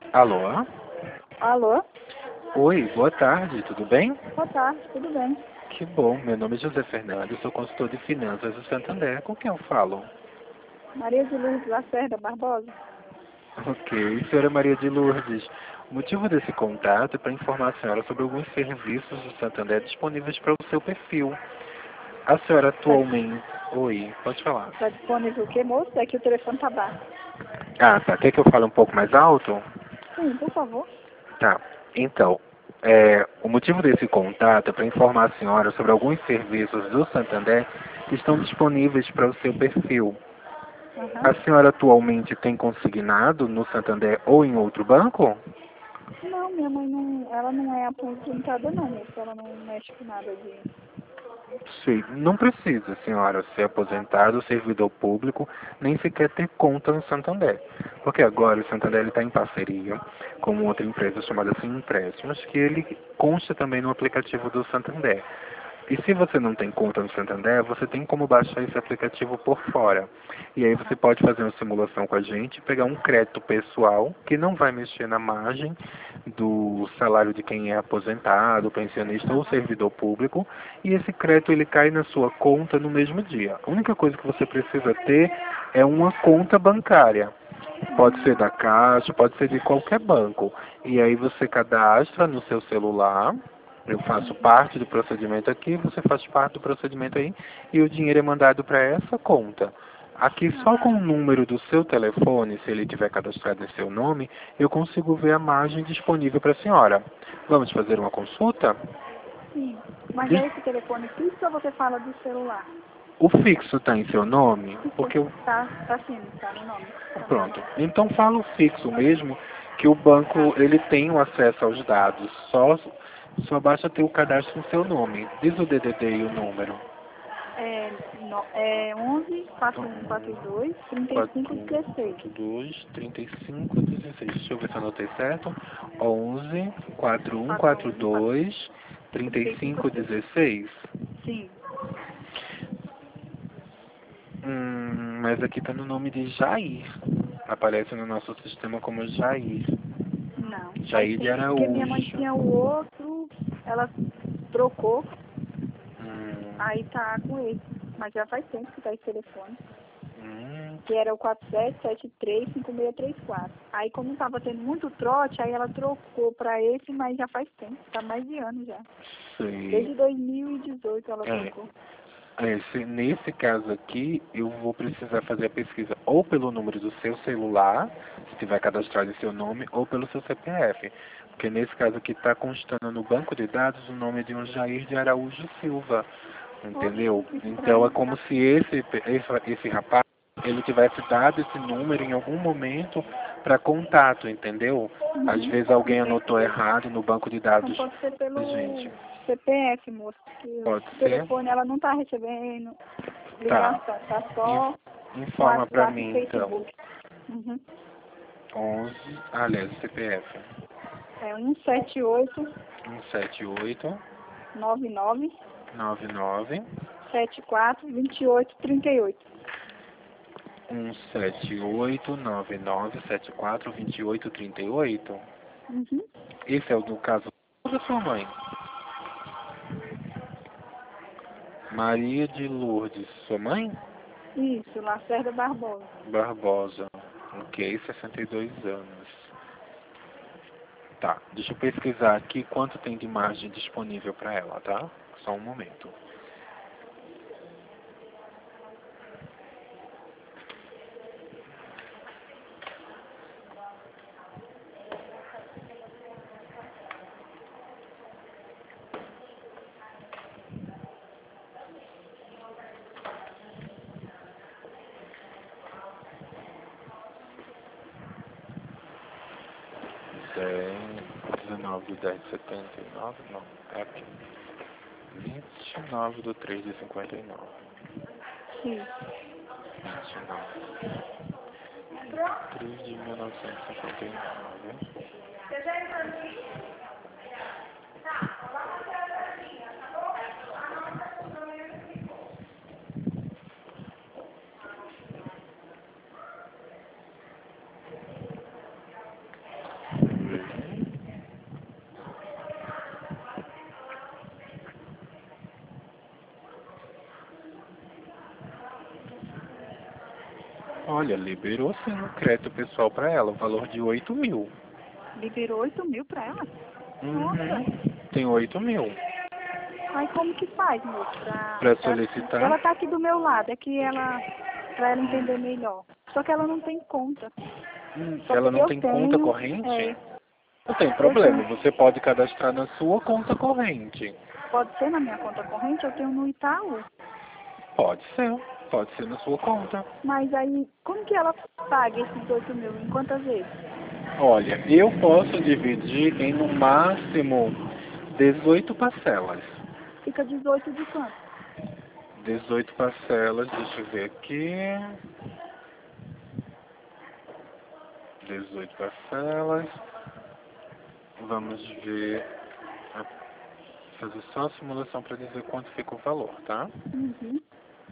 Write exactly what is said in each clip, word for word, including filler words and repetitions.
Alô? Alô? Oi, boa tarde, tudo bem? Boa tarde, tudo bem? Que bom, meu nome é José Fernando, sou consultor de finanças do Santander. Com quem eu falo? Maria de Lourdes Lacerda Barbosa? Ok, senhora Maria de Lourdes. O motivo desse contato é para informar a senhora sobre alguns serviços do Santander disponíveis para o seu perfil. A senhora Tá, atualmente... Oi, pode falar. tá disponível o quê, moço? É que o telefone tá baixo. Ah, tá. Quer que eu fale um pouco mais alto? Sim, por favor. Tá. Então, é, o motivo desse contato é para informar a senhora sobre alguns serviços do Santander que estão disponíveis para o seu perfil. Aham. A senhora atualmente tem consignado no Santander ou em outro banco? Não, minha mãe não, ela não é aposentada não, moço. Ela não mexe com nada de... Sim, não precisa, senhora, ser aposentado ou servidor público, nem sequer ter conta no Santander. Porque agora o Santander está em parceria com outra empresa chamada Sim Empréstimos, que ele consta também no aplicativo do Santander. E se você não tem conta no Santander, você tem como baixar esse aplicativo por fora. E aí você pode fazer uma simulação com a gente, pegar um crédito pessoal, que não vai mexer na margem do salário de quem é aposentado, pensionista ou servidor público, e esse crédito ele cai na sua conta no mesmo dia. A única coisa que você precisa ter é uma conta bancária. Pode ser da Caixa, pode ser de qualquer banco. E aí você cadastra no seu celular. Eu faço parte do procedimento aqui, você faz parte do procedimento aí, e o dinheiro é mandado para essa conta. Aqui, só com o número do seu telefone, se ele tiver cadastrado em seu nome, eu consigo ver a margem disponível para a senhora. Vamos fazer uma consulta? Sim. Mas Diz- é esse telefone fixo ou você fala do celular? O fixo está em seu nome? Fixo. Porque eu... Tá, tá sim, tá no nome. Tá no nome. Pronto. Então fala o fixo mesmo, que o banco Tá. ele tem o acesso aos dados. Só, só basta ter o cadastro em seu nome. Diz o D D D e o número. É, no, é onze, quatro um quatro dois, trinta e cinco dezesseis. quatro um quatro dois, trinta e cinco, dezesseis. Deixa eu ver se eu anotei certo. onze, quatro um quatro quatro um, quatro, dois, trinta trinta e e cinco cinco, dezesseis. dezesseis. Sim. Hum, mas aqui tá no nome de Jair. Aparece no nosso sistema como Jair. Não, faz Jair de tempo, porque minha mãe Araújo. tinha o outro, ela trocou, Hum, aí tá com esse. Mas já faz tempo que tá esse telefone. hum, Que era o quatro sete sete três cinco seis três quatro. Aí como tava tendo muito trote, aí ela trocou pra esse, mas já faz tempo, tá mais de ano já. sei. Desde dois mil e dezoito ela É, trocou. é, se, nesse caso aqui, eu vou precisar fazer a pesquisa ou pelo número do seu celular, se tiver cadastrado em seu nome, ou pelo seu C P F. Porque nesse caso aqui está constando no banco de dados o nome de um Jair de Araújo Silva. Oxe, Entendeu? que Então é estranho. como se esse, esse, esse rapaz ele tivesse dado esse número em algum momento para contato, entendeu? Às Uhum, vezes alguém anotou entendi. errado no banco de Então dados. pode ser pelo Gente, C P F, moço, porque pode o ser? telefone ela não tá recebendo Tá. ligação, tá só In- Informa para WhatsApp e mim então. Facebook. Uhum. onze, aliás, C P F. É um sete oito um sete oito, nove nove nove nove, sete quatro dois oito três oito. um sete oito, nove nove, sete quatro, dois oito três oito. Uhum. Esse é o do caso da sua mãe. Maria de Lourdes, sua mãe? Isso, Lacerda Barbosa. Barbosa. Ok, sessenta e dois anos. Tá, deixa eu pesquisar aqui quanto tem de margem disponível para ela, tá? Só um momento. dez, dezenove do dez de setenta e nove, não, é aqui. vinte e nove do três de cinquenta e nove. Isso. vinte e nove. três de mil novecentos e cinquenta e nove. Olha, liberou sim o crédito pessoal para ela, o valor de oito mil. Liberou oito mil pra ela? Uhum. Nossa. Tem oito mil. Aí como que faz, moço? Pra... Para Ela, solicitar? ela tá aqui do meu lado, é que ela... Pra ela entender melhor. Só que ela não tem conta. Hum, Só ela que não eu tem conta tenho... corrente? É, Não tem eu problema, tenho... você pode cadastrar na sua conta corrente. Pode ser na minha conta corrente, eu tenho no Itaú. Pode ser, pode ser na sua conta. Mas aí, como que ela paga esses oito mil? Em quantas vezes? Olha, eu posso dividir em no máximo dezoito parcelas. Fica dezoito de quanto? dezoito parcelas, deixa eu ver aqui. dezoito parcelas. Vamos ver. a- Fazer só a simulação para dizer quanto fica o valor, tá? Uhum.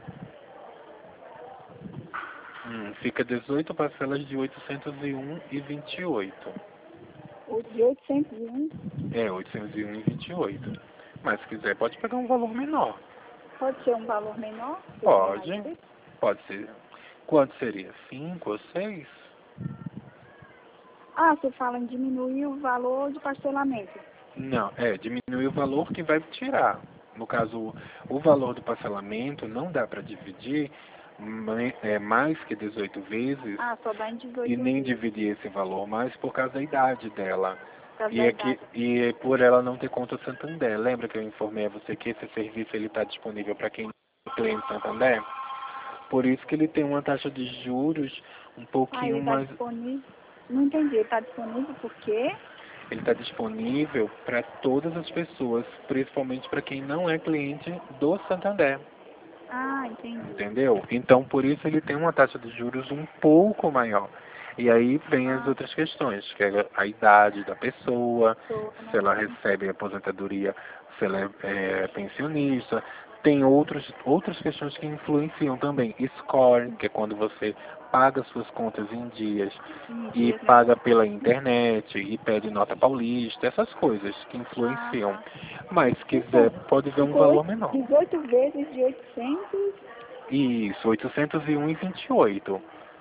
Hum, fica dezoito parcelas de oitocentos e um e vinte e oito. O de oitocentos e um. É, oitocentos e um e vinte e oito. Mas se quiser, pode pegar um valor menor. Pode ser um valor menor? Se eu tiver mais Pode. tempo? Pode ser. Quanto seria? Cinco ou seis? Ah, você fala em diminuir o valor de parcelamento. Não, é, diminui o valor que vai tirar. No caso, o valor do parcelamento não dá para dividir mai- é, mais que dezoito vezes Ah, só dá em e dezoito nem vezes. dividir esse valor mais por causa da idade dela. Por causa E, da é que, idade. e é por ela não ter conta Santander. Lembra que eu informei a você que esse serviço ele está disponível para quem é cliente Santander? Por isso que ele tem uma taxa de juros um Ah, pouquinho ele está mais. disponível. Não entendi, ele está disponível por quê? Ele está disponível para todas as pessoas, principalmente para quem não é cliente do Santander. Ah, entendi. Entendeu? Então, por isso ele tem uma taxa de juros um pouco maior. E aí vem as Ah, outras questões, que é a idade da pessoa, tô, se ela né? recebe aposentadoria, se ela é, é pensionista. Tem outros, outras questões que influenciam também. Score, que é quando você paga suas contas em dias Em e dias, né? paga pela internet e pede nota paulista, essas coisas que Ah, influenciam. tá. Mas se quiser, Então, pode ver um ficou valor oito- menor. dezoito vezes de oitocentos. Isso, oitocentos e um e vinte e oito.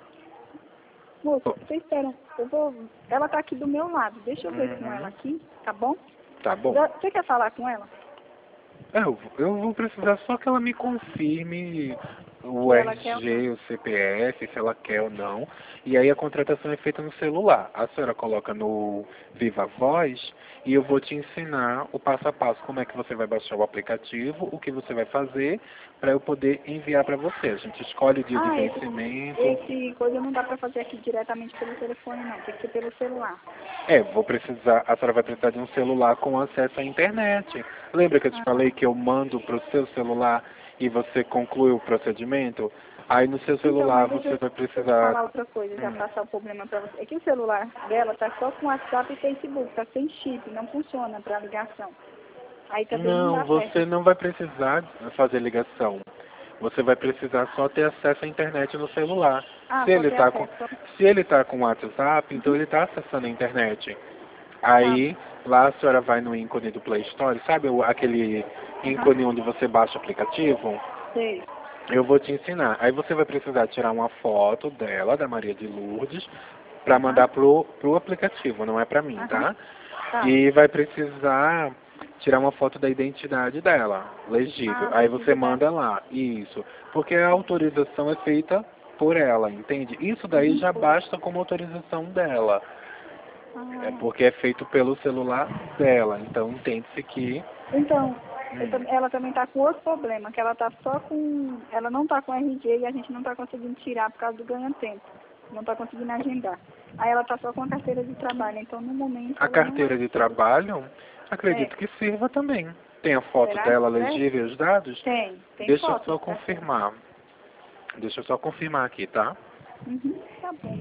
Moço, você espera. Eu vou. Ela tá aqui do meu lado. Deixa eu ver com ela Uhum. aqui, tá bom? Tá bom. Já- Você quer falar com ela? É, Eu, eu vou precisar só que ela me confirme o Se ela quer ou não? R G, o C P F, se ela quer ou não. E aí a contratação é feita no celular. A senhora coloca no Viva Voz e eu vou te ensinar o passo a passo, como é que você vai baixar o aplicativo, o que você vai fazer, para eu poder enviar para você. A gente escolhe o dia de Ah, esse, vencimento. esse coisa não dá pra fazer aqui diretamente pelo telefone, não. Tem que ser pelo celular. É, vou precisar, a senhora vai precisar de um celular com acesso à internet. Lembra que eu te Ah, falei que eu mando para o seu celular e você conclui o procedimento? Aí no seu então, celular mas deixa você eu, vai deixa eu te precisar. falar outra coisa, já Hum. passar o problema pra você. É que o celular dela tá só com WhatsApp e Facebook, tá sem chip, não funciona pra ligação. Aí também não Não, dá certo. você não vai precisar fazer ligação. Você vai precisar só ter acesso à internet no celular. Ah, Se só ele ter está com, acesso. se ele tá com WhatsApp, então Uhum. ele está acessando a internet. Tá. Aí, lá a senhora vai no ícone do Play Store, sabe o- aquele Aham. ícone onde você baixa o aplicativo? Sei. Eu vou te ensinar. Aí você vai precisar tirar uma foto dela, da Maria de Lourdes, para Aham. mandar pro, pro aplicativo, não é para mim, Aham. tá? Tá. E vai precisar tirar uma foto da identidade dela, legível. Ah, Aí você precisa dar. manda lá, isso. Porque a autorização é feita por ela, entende? Isso daí Uhum. já basta como autorização dela. É Ah. porque é feito pelo celular dela. Então entende-se que. Então, eu Hum, tam- ela também tá com outro problema, que ela tá só com. Ela não tá com R G e a gente não tá conseguindo tirar por causa do ganha-tempo. Não tá conseguindo agendar. Aí ela tá só com a carteira de trabalho, então no momento a ela não vai carteira de conseguir. trabalho, É, acredito que sirva também. Tem a foto será dela que serve? legível e os dados? Tem, tem Deixa eu foto só de carteira. confirmar. Deixa eu só confirmar aqui, tá? Uhum, tá bom.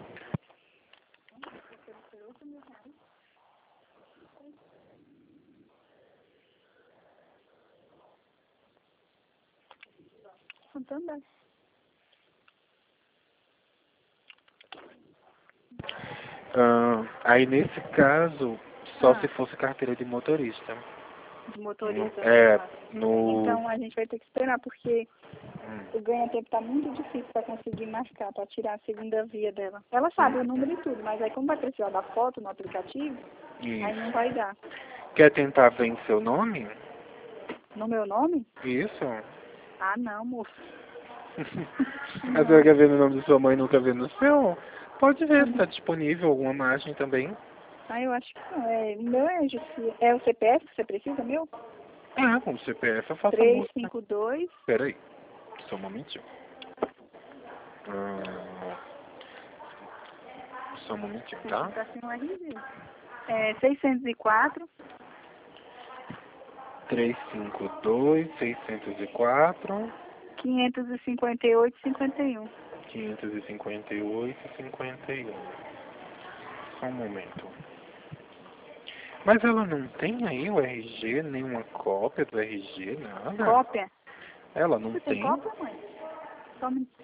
Então, também. Ah, aí nesse caso, só se Ah, fosse carteira de motorista. de No- motorista no é, caso. no. Então a gente vai ter que esperar, porque O ganha-tempo tá muito difícil para conseguir marcar, para tirar a segunda via dela. Ela sabe o número e tudo, mas aí como vai precisar da foto no aplicativo, Isso. aí não vai dar. Quer tentar ver em seu nome? No meu nome? Isso. Ah, não, moço. A senhora quer ver no nome de sua mãe e nunca ver no seu? Pode ver se está disponível alguma margem também. Ah, eu acho que não. É, o meu é, justi- é o C P F que você precisa, meu? Ah, com o C P F eu faço a três busca. cinco dois. Espera aí, só um momentinho. Ah, só um momentinho, tá? Tá sem o R G. É seiscentos e quatro. três cinco dois, seiscentos e quatro, quinhentos e cinquenta e oito, cinquenta e um. quinhentos e cinquenta e oito, cinquenta e um. Só um momento. Mas ela não tem aí o R G, nenhuma cópia do R G, nada? Cópia? Ela não Você tem tem? cópia, mãe? Só um minuto.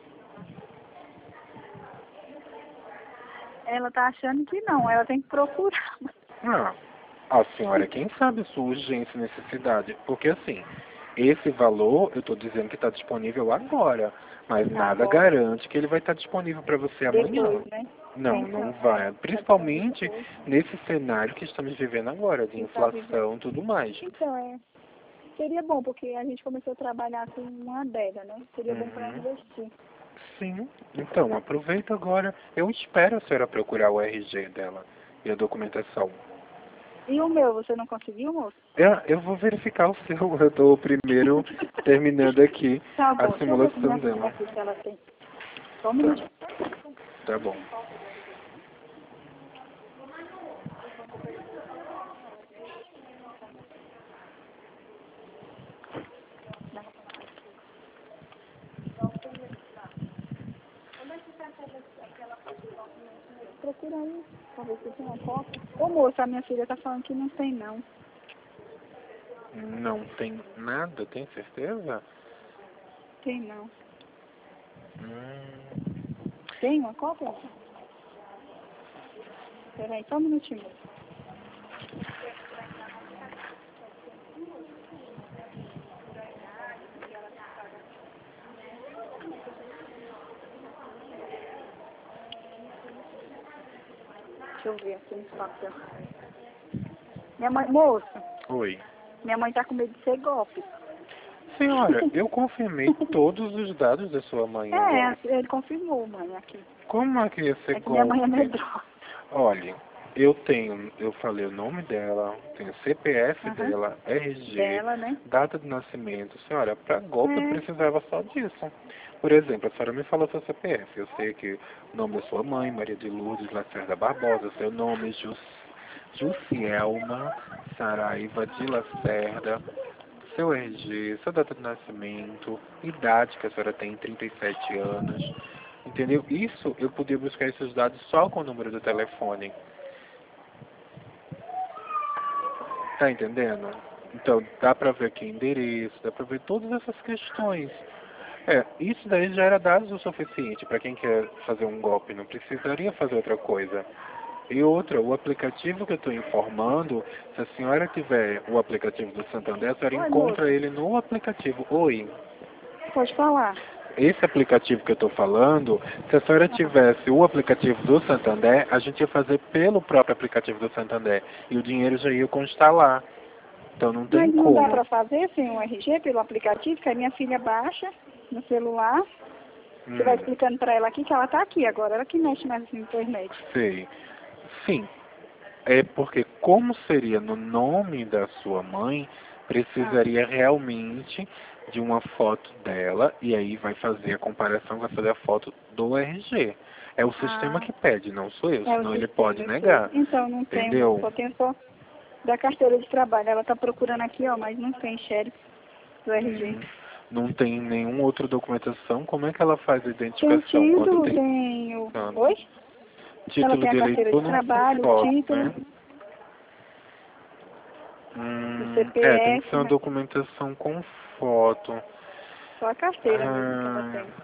Ela tá achando que não, ela tem que procurar. Ah, a senhora, quem sabe a sua urgência e necessidade? Porque assim, esse valor eu estou dizendo que está disponível agora, mas nada Agora. garante que ele vai estar disponível para você amanhã. Depois, né? Não, Então, não é, vai. tá Principalmente depois. nesse cenário que estamos vivendo agora, de Que tá inflação e tudo mais. Então, é. Seria bom, porque a gente começou a trabalhar com uma adega, né? Seria bom para Uhum. investir. Sim, então aproveita agora. Eu espero a senhora procurar o R G dela e a documentação. E o meu, você não conseguiu, moço? Eu, eu vou verificar o seu. Eu estou primeiro terminando aqui Tá a bom, deixa eu ver com simulação minha filha dela. aqui se ela tem. Só um Tá, minutinho. tá bom. Procura aí, talvez você tenha uma cópia. Ô moço, a minha filha tá falando que não tem não. Não tem nada, tem certeza? Tem não. Hum, Tem uma cópia? Peraí, só um minutinho. Deixa eu ver aqui no papel. Minha mãe, moço, oi. minha mãe tá com medo de ser golpe. Senhora, eu confirmei todos os dados da sua mãe agora. É, ele confirmou, mãe, aqui. Como é que ia ser É que minha mãe é golpe? medrosa. Olha, eu tenho, eu falei o nome dela, tenho C P F Aham. dela, R G, Dela, né? data de nascimento. Senhora, para golpe eu É. precisava só disso. Por exemplo, a senhora me falou seu C P F. Eu sei que o nome da sua mãe, Maria de Lourdes Lacerda Barbosa, seu nome, Jus, Jussielma Saraiva de Lacerda, seu R G, sua data de nascimento, idade que a senhora tem, trinta e sete anos. Entendeu? Isso eu podia buscar esses dados só com o número do telefone. Tá entendendo? Então, dá pra ver aqui o endereço, dá pra ver todas essas questões. É, isso daí já era dados o suficiente para quem quer fazer um golpe, não precisaria fazer outra coisa. E outra, o aplicativo que eu estou informando, se a senhora tiver o aplicativo do Santander, a senhora Oi, encontra moço. ele no aplicativo. Oi. Pode falar. Esse aplicativo que eu estou falando, se a senhora tivesse o aplicativo do Santander, a gente ia fazer pelo próprio aplicativo do Santander. E o dinheiro já ia constar lá. Então não tem Mas não dá como. pra fazer sem um R G pelo aplicativo, que a minha filha baixa no celular. Você vai Hum, explicando pra ela aqui que ela tá aqui agora, ela que mexe mais na internet. sei. Sim. É porque como seria no nome da sua mãe, Ah, precisaria realmente de uma foto dela e aí vai fazer a comparação, vai fazer a foto do R G. É o sistema ah, que pede, não sou eu, é o senão ele sistema, pode eu sei. negar. Então, não tem, moço, Entendeu? só tem só da carteira de trabalho. Ela tá procurando aqui, ó, mas não tem xerife do R G. Hum, não tem nenhuma outra documentação. Como é que ela faz a Tem o identificação quando título, tem tem o... ano? Oi? Ela Título tem a de carteira de eleitor não tem trabalho, o foto, título, né? o Hum, é, tem que ser C P F, uma mas documentação com foto. só a carteira mesmo que ela Ah, tem.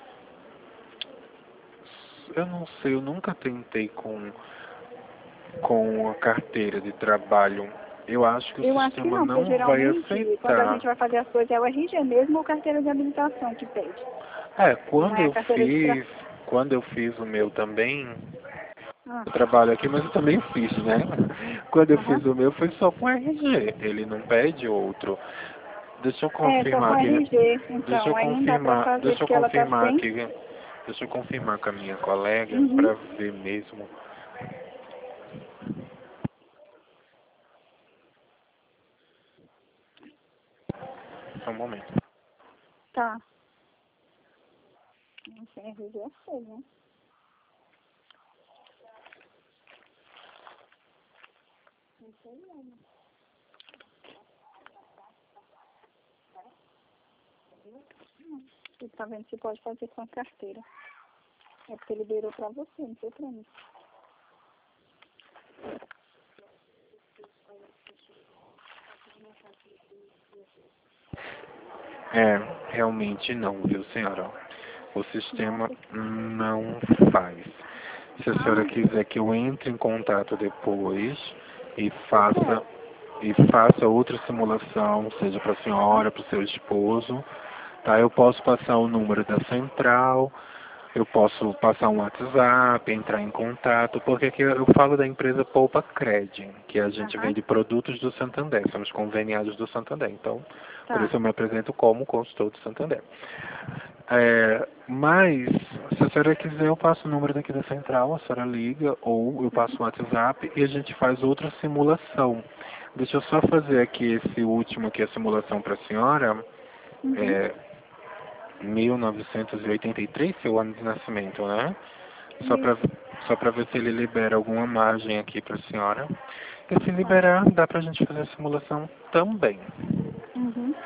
eu não sei, eu nunca tentei com, com a carteira de trabalho. Eu acho que o Eu acho que sistema não, porque não vai geralmente quando a aceitar. gente vai fazer as coisas é o R G mesmo ou carteira de habilitação que pede. É, Não quando é a eu carteira de tra... fiz, quando eu fiz o meu também, Ah, eu trabalho aqui, mas eu também fiz, né? Quando eu aham. fiz o meu foi só com R G, ele não pede outro. Deixa eu É, só confirmar com aqui. R G, Deixa eu então, aí não dá pra confirmar, fazer, deixa eu porque ela tá confirmar sem. aqui. Deixa eu confirmar com a minha colega Uhum. pra ver mesmo. Só um momento. Tá. Não sei, R G é feio, né? Não sei não. Você tá vendo se pode fazer com a carteira. É porque liberou pra você, não foi pra mim. É, realmente não, viu, senhora? O sistema Nossa. não faz. Se a senhora Ah, quiser que eu entre em contato depois e eu faça quero. e faça outra simulação, seja para a senhora, para o seu esposo, tá? Eu posso passar o número da central, eu posso passar um WhatsApp, entrar em contato, porque aqui eu falo da empresa Poupa Cred, que a gente Aham. vende produtos do Santander, somos conveniados do Santander, então por Tá. isso eu me apresento como consultor do Santander. É, mas, se a senhora quiser, eu passo o número daqui da central, a senhora liga, ou eu passo o WhatsApp e a gente faz outra simulação. Deixa eu só fazer aqui esse último aqui, a simulação para a senhora. Uhum. É mil novecentos e oitenta e três, seu ano de nascimento, né? Só para Isso. só para ver se ele libera alguma margem aqui para a senhora. E se Tá. liberar, dá para a gente fazer a simulação também. Uhum.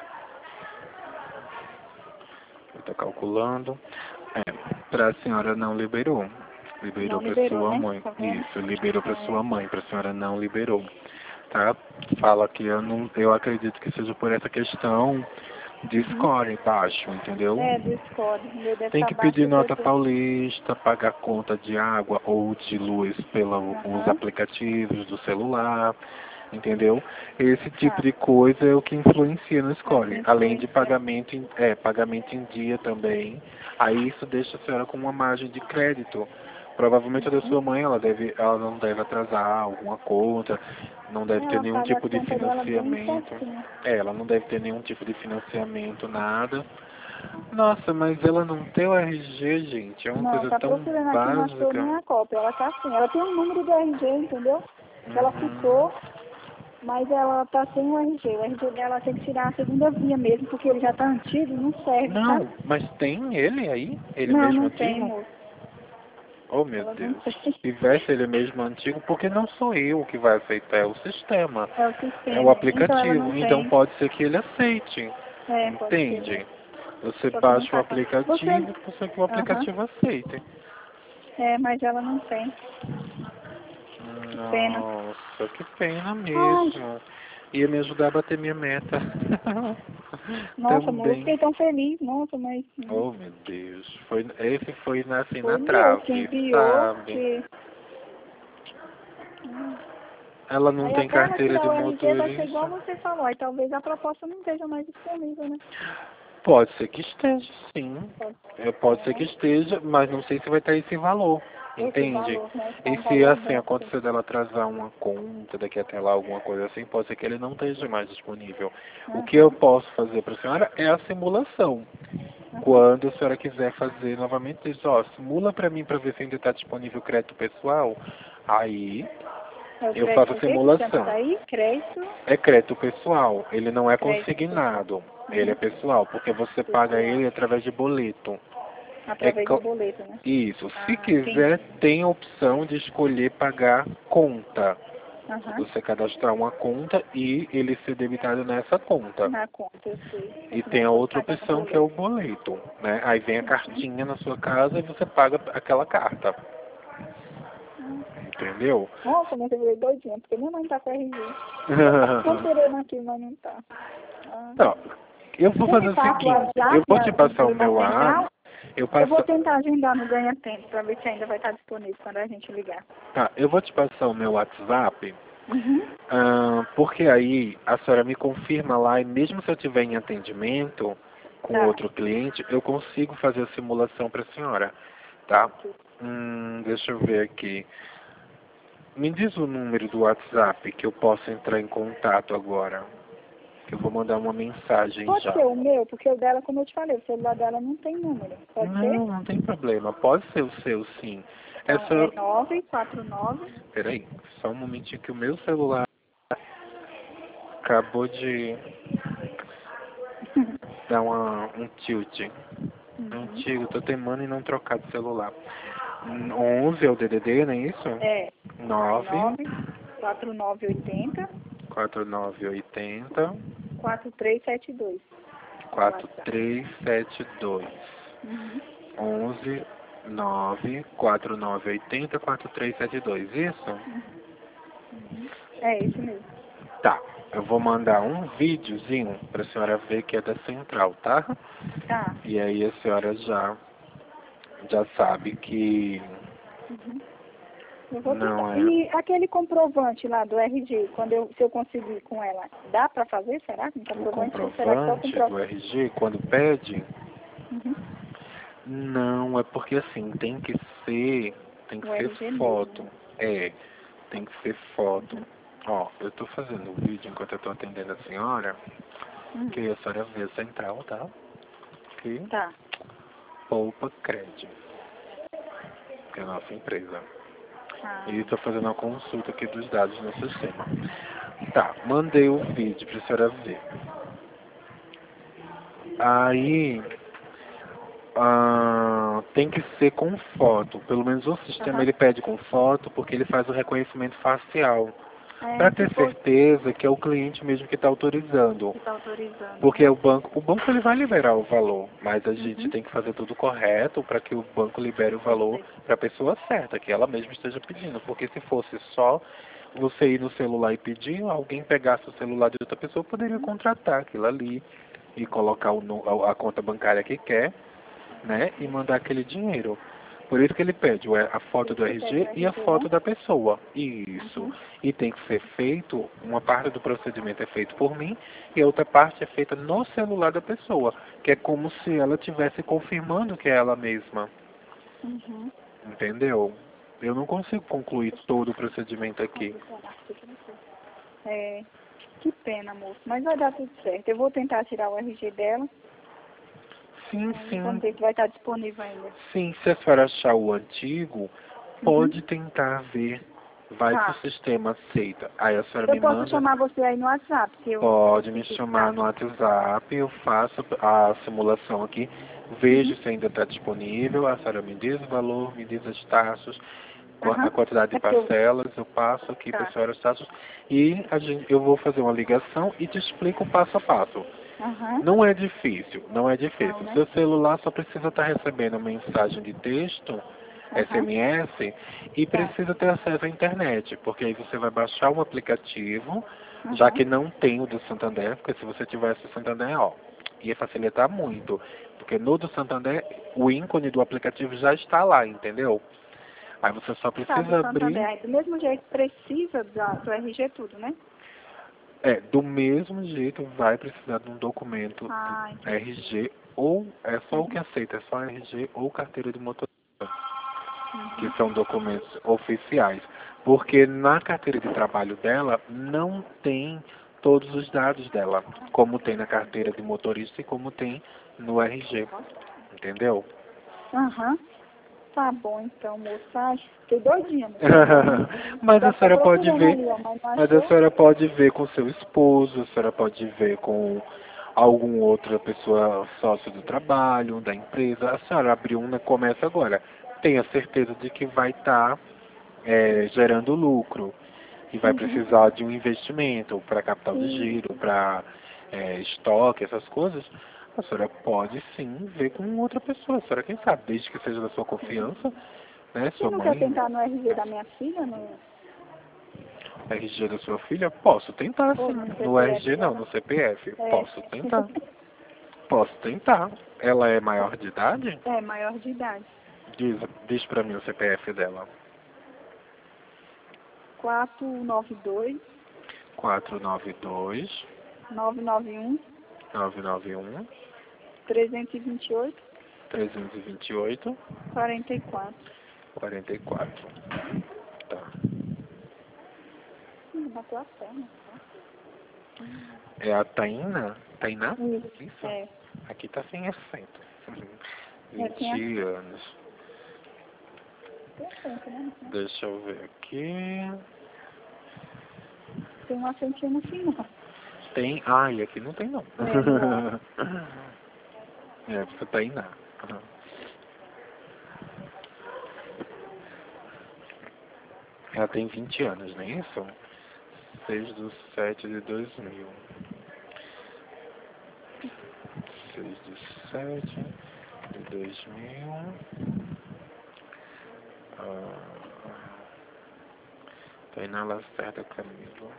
Eu estou calculando. É, para a senhora não liberou. Liberou Não para liberou, sua né? mãe. Tá vendo? Isso, liberou para É. sua mãe. Para a senhora não liberou. Tá? Fala que eu não, eu acredito que seja por essa questão de Uhum. score baixo, entendeu? É, do Discord. O meu deve Tem estar que baixo pedir do nota você. paulista, pagar conta de água ou de luz pelos Aham. aplicativos do celular, entendeu? Esse tipo Tá. de coisa é o que influencia no É o que score. Além de influencia. pagamento em, é, pagamento em dia também. Aí isso deixa a senhora com uma margem de crédito. Provavelmente a da Uhum. sua mãe, ela deve, ela não deve atrasar alguma conta, não deve ter Ela nenhum paga a tipo de conta dela bem financiamento. certinho. É, ela não deve ter nenhum tipo de financiamento, nada. Nossa, mas ela não tem o R G, gente. É uma Não, coisa tá tão procurando aqui, não achou básica. nem a cópia. Ela tá assim. Ela tem um número do R G, entendeu? Ela Uhum. ficou, mas ela tá sem o R G. O R G dela tem que tirar a segunda via mesmo, porque ele já tá antigo, não serve, sabe? Não, mas tem ele aí? Ele Não, mesmo não tem, antigo? moço. Oh, meu Ela não Deus. tem. Se tivesse ele mesmo antigo, porque não sou eu que vai aceitar, é o sistema. É o É o sistema. Então ela não aplicativo. Então tem. pode ser que ele aceite. É, pode ser Entende? mesmo. Você Só que não baixa o tá com. Você. aplicativo, pode ser que o Aham. aplicativo aceite. É, mas ela não tem. Que pena. Nossa, que pena Ai, mesmo. Ia me ajudar a bater minha meta. nossa, amor, eu Também. fiquei tão feliz. Nossa, mas hum, Oh, meu Deus. Foi, esse foi na, assim, na foi Deus que trave, enviou, sabe? que. hum, Ela não Aí tem até ela carteira tirar de o R G vai ser igual motorista. você falou. Aí talvez a proposta não esteja mais disponível, né? Pode ser que esteja, sim. Pode, É, pode ser é, que esteja, mas não sei se vai estar esse valor. esse Entende? valor, né? Tá E um se valor assim bom. acontecer dela atrasar uma conta daqui até lá, alguma coisa assim, pode ser que ele não esteja mais disponível. O que eu Aham, posso fazer para a senhora é a simulação. aham. Quando a senhora quiser fazer novamente isso, ó, simula para mim para ver se ainda está disponível o crédito pessoal. Aí É o eu faço crédito a o quê que tinha que simulação. sair? Crédito, É crédito pessoal, ele não é crédito pessoal. consignado, ele é Uhum. pessoal, porque você paga Pessoal. ele através de boleto. É Através de cl- boleto, né? isso, se Ah, quiser, entendi. tem a opção de escolher pagar conta. Aham. Você cadastrar uma conta e ele ser debitado nessa conta. Na conta, eu sei. E Esse tem a negócio de outra pagar no opção que é o boleto. boleto, né? Aí vem a Uhum. cartinha na sua casa e você paga aquela carta. Hum. Entendeu? Nossa, mas eu virei doidinha, porque minha mãe tá com R G. Eu tava procurando aqui, mas não tá. Ah. Então, eu vou Você me fazer o passa o seguinte, eu WhatsApp vou a- te do, passar o do- da meu A, central? eu Eu passo, vou tentar agendar no ganha-tempo, pra ver se ainda vai estar disponível quando a gente ligar. tá, eu vou te passar o meu WhatsApp, Uhum. Ah, porque aí a senhora me confirma lá e mesmo se eu tiver em atendimento com Tá. outro cliente, eu consigo fazer a simulação para a senhora, tá? Ok. Hum, deixa eu ver aqui. Me diz o número do WhatsApp que eu posso entrar em contato agora. Que eu vou mandar uma mensagem Pode já. ser o meu, porque o dela, como eu te falei, o celular dela não tem número. Pode ser? Não, não tem problema. Pode ser o seu, sim. É Então, é só... nove quatro nove. Peraí, só um momentinho que o meu celular acabou de dar uma, um tilt. Uhum. Antigo, tô teimando em não trocar de celular. onze é o D D D, não é isso? É. Aí nove nove quatro nove oito zero, quatro nove oito zero quatro três sete dois. quatro três sete dois. Uhum. onze nove quatro nove oito zero quatro três sete dois. Isso? Uhum. É esse mesmo. Tá. Eu vou mandar um videozinho pra senhora ver que é da central, tá? Tá. E aí a senhora já, já sabe que Uhum. Eu vou tentar. não é E aquele comprovante lá do R G, quando eu, se eu conseguir com ela, dá pra fazer, será? Um o comprovante ou será que só comprovante do comprovante? R G quando pede. Uhum. Não, é porque assim, tem que ser, tem O que ser R G mesmo, foto. né? É, tem que ser foto. Uhum. Ó, eu tô fazendo o vídeo enquanto eu tô atendendo a senhora, Hum. que a senhora vê a central, tá? Que Tá. poupa crédito, que é a nossa empresa. Ah. E tô fazendo uma consulta aqui dos dados no sistema. Tá, mandei o vídeo pra senhora ver. Aí, ah, tem que ser com foto. Pelo menos o sistema Aham. ele pede com foto porque ele faz o reconhecimento facial. É, Para se ter for certeza que é o cliente mesmo que está autorizando. que tá autorizando, Porque né? o banco, o banco ele vai liberar o valor, mas a gente Uhum. tem que fazer tudo correto para que o banco libere o valor Perfeito. para a pessoa certa, que ela mesma esteja pedindo. Porque se fosse só você ir no celular e pedir, alguém pegasse o celular de outra pessoa, poderia Uhum. contratar aquilo ali e colocar o, nu- a, a conta bancária que quer, né, e mandar aquele dinheiro. Por isso que ele pede ué, a Por foto isso do que pede o R G e a R G, foto né? da pessoa. Isso. Uhum. E tem que ser feito, uma parte do procedimento é feito por mim e a outra parte é feita no celular da pessoa, que é como se ela estivesse confirmando que é ela mesma. Uhum. Entendeu? Eu não consigo concluir todo o procedimento aqui. É, que pena, moço. Mas vai dar tudo certo. Eu vou tentar tirar o R G dela. Sim, Aí sim. vamos ver se vai estar disponível ainda. Sim, se a senhora achar o antigo, Uhum. pode tentar ver. Vai que o Tá. sistema aceita. Aí a senhora Eu me posso manda. chamar você aí no WhatsApp, se eu Pode me conseguir, chamar tá? no WhatsApp, eu faço a simulação aqui, Uhum. vejo se ainda está disponível, a senhora me diz o valor, me diz as taxas, qua- a Aham. quantidade de É porque eu... parcelas, eu passo aqui para a Tá. senhora as taxas e a gente, eu vou fazer uma ligação e te explico passo a passo. Aham. Não é difícil, não é Não, difícil. né? Seu celular só precisa estar recebendo mensagem de texto, Aham. S M S, e Tá. precisa ter acesso à internet, porque aí você vai baixar o aplicativo, já Aham. que não tem o do Santander, porque se você tivesse o Santander, ó, ia facilitar muito. Porque no do Santander, o ícone do aplicativo já está lá, entendeu? Aí você só Tá, do precisa Santander. abrir. Aí, do mesmo jeito, precisa da, do R G tudo, né? É, do mesmo jeito vai precisar de um documento Ah, R entendi. G ou é só o que Uhum. aceita, é só R G ou carteira de motorista, que Uhum. são documentos oficiais. Porque na carteira de trabalho dela não tem todos os dados dela, como tem na carteira de motorista e como tem no R G, entendeu? Aham. Tá bom, então, moça. Ai, fiquei doidinha, moça. Mas Já a tô senhora pode procurando ver, ali, ó, mas não mas a achou? senhora pode ver com seu esposo, a senhora pode ver com alguma outra pessoa sócio do trabalho, da empresa. A senhora abriu um comércio agora. Tenha certeza de que vai estar gerando lucro e vai Uhum. precisar de um investimento para capital de giro, Isso. para estoque, essas coisas. A senhora pode sim ver com outra pessoa. A senhora quem sabe, desde que seja da sua confiança, né? Você Sua não quer mãe, tentar no R G da minha filha? No... R G da sua filha? Posso tentar Ou sim. no No C P F R G não, dela? no C P F. É. Posso tentar. Posso tentar. Ela é maior de idade? É, maior de idade. Diz, diz pra mim o C P F dela. quatro nove dois, quatro nove dois, nove nove um, nove nove um, trezentos e vinte e oito, trezentos e vinte e oito, quarenta e quatro. quarenta e quatro. Tá. Hum, bateu a perna. É a Taina? Tainá? Isso. Isso? É. Aqui tá sem acento. É, tem vinte anos. acento, né? Deixa eu ver aqui. Tem um acentinho no final. Tem. Ai, aqui não tem não. É, não. É, você Tainá. Uhum. Ela tem vinte anos, não é isso? seis de sete de dois mil. seis de sete de dois mil. Ah, Tainá Lacerda Camilo.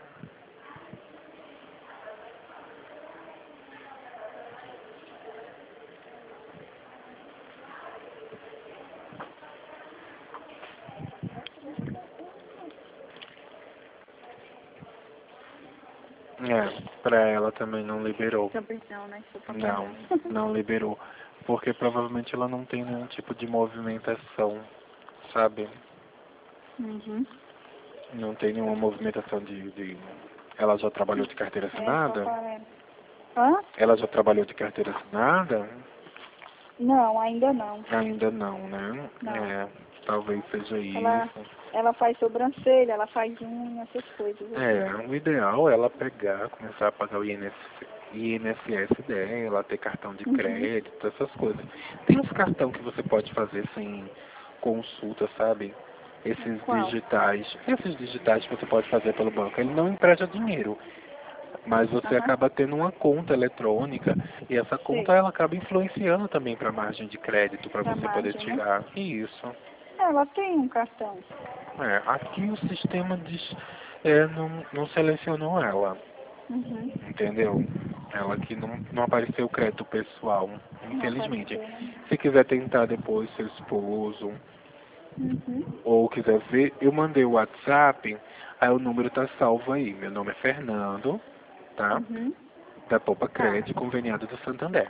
É, pra ela também não liberou. Também não, né? Só pra Não, pagar. não liberou. Porque provavelmente ela não tem nenhum tipo de movimentação, sabe? Uhum. Não tem nenhuma movimentação de, de... Ela já trabalhou de carteira É, só assinada? para... Hã? Ela já trabalhou de carteira assinada? Não, ainda não. Ainda não, né? Não. É, talvez seja Ela, isso. ela faz sobrancelha, ela faz unha, essas coisas. É, o ideal é ela pegar, começar a pagar o I N S, I N S S dela, ter cartão de Uhum. crédito, essas coisas. Tem uns cartão que você pode fazer sem consulta, sabe? Esses Qual? digitais. Esses digitais que você pode fazer pelo banco. Ele não empresta dinheiro, mas você Aham. acaba tendo uma conta eletrônica e essa Sei. conta ela acaba influenciando também para a margem de crédito para Pra você poder margem, né? tirar. Isso. Ela tem um cartão. É, aqui o sistema diz, é, não, não selecionou ela, Uhum. entendeu? Ela aqui não, não apareceu o crédito pessoal, Não infelizmente. apareceu, né? Se quiser tentar depois seu esposo, Uhum. ou quiser ver, eu mandei o WhatsApp, aí o número tá salvo aí. Meu nome é Fernando, tá? Uhum. Da Poupa Tá. Crédito, conveniado do Santander.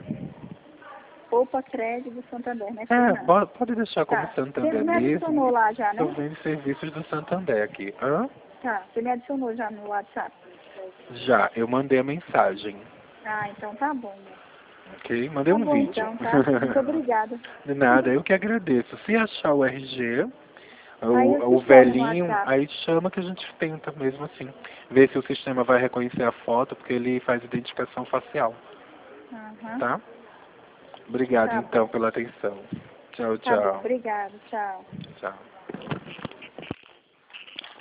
Poupa Crédito do Santander, né, É, Fernando? bo- pode deixar como Tá. Você Santander me mesmo. adicionou lá já, né? Eu vendo serviços do Santander aqui. Hã? Tá. Você me adicionou já no WhatsApp. Já, eu mandei a mensagem. Ah, então tá bom. Ok? Mandei Tá um bom vídeo. então, tá? Muito obrigada. De nada, eu que agradeço. Se achar o R G, Aí eu o, te o chamo no velhinho, WhatsApp. aí chama que a gente tenta mesmo assim. Ver se o sistema vai reconhecer a foto, porque ele faz identificação facial. Aham. Tá? Obrigado Tá então bom. pela atenção. Tchau, Tá bom. tchau. Obrigada. Tchau. Tchau.